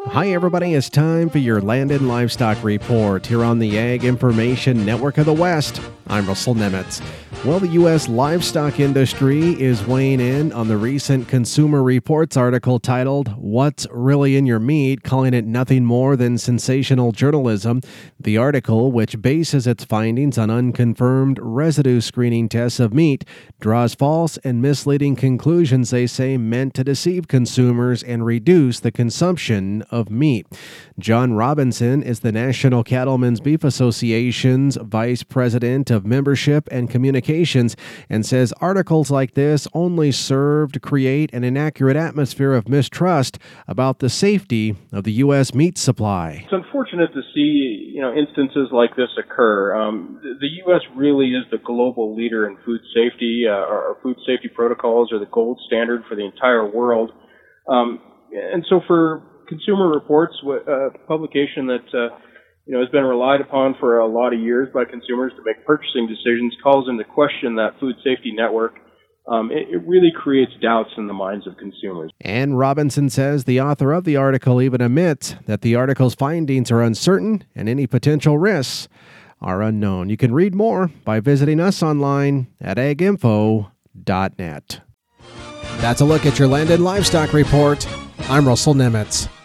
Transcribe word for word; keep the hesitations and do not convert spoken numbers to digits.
Hi, everybody. It's time for your Land and Livestock Report here on the Ag Information Network of the West. I'm Russell Nemitz. Well, the U S livestock industry is weighing in on the recent Consumer Reports article titled, "What's Really in Your Meat?" calling it nothing more than sensational journalism. The article, which bases its findings on unconfirmed residue screening tests of meat, draws false and misleading conclusions, they say, meant to deceive consumers and reduce the consumption of meat. John Robinson is the National Cattlemen's Beef Association's Vice President of Membership and Communications and says articles like this only serve to create an inaccurate atmosphere of mistrust about the safety of the U S meat supply. It's unfortunate to see, you know, instances like this occur. Um, the U S really is the global leader in food safety. Uh, our, our food safety protocols are the gold standard for the entire world. Um, and so for Consumer Reports, a publication that uh, you know has been relied upon for a lot of years by consumers to make purchasing decisions, calls into question that food safety network. Um, it, it really creates doubts in the minds of consumers. And Robinson says the author of the article even admits that the article's findings are uncertain and any potential risks are unknown. You can read more by visiting us online at ag info dot net. That's a look at your Land and Livestock Report. I'm Russell Nemitz.